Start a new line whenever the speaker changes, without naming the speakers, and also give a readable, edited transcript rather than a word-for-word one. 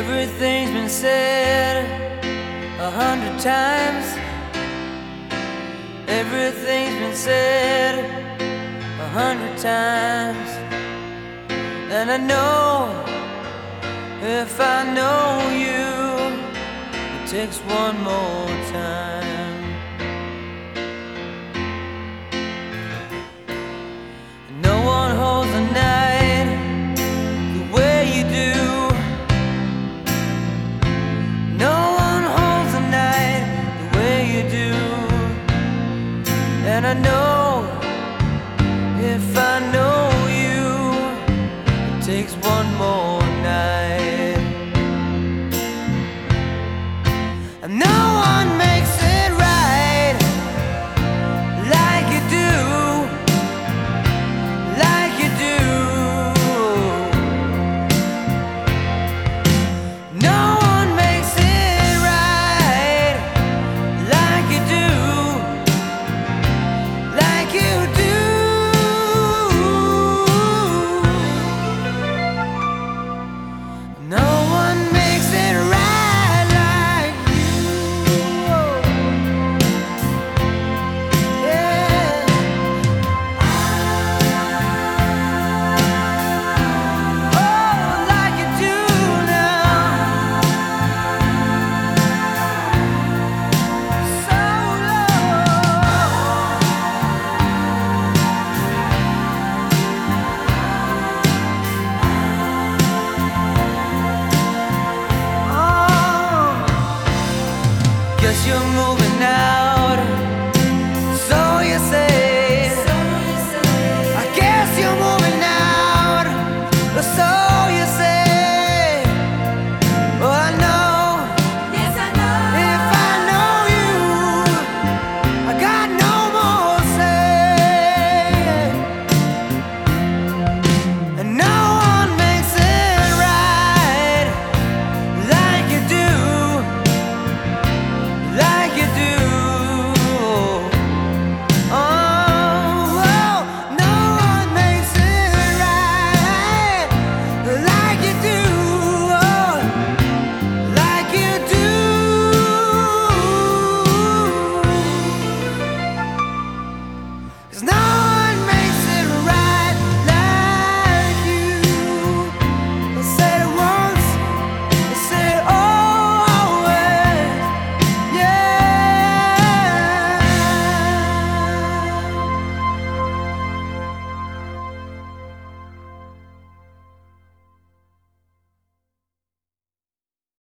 Everything's been said 100 times. Everything's been said 100 times. And I know if I know you, it takes one more time. No one holds the night the way you do. No one holds the night the way you do. And I know if I know you, it takes one more night. And no one makes it right like you do, like you do. No one makes it right like you do, like you do. No one makes it right like you. Yeah. Oh, like you do now. So low. Oh, guess you're moving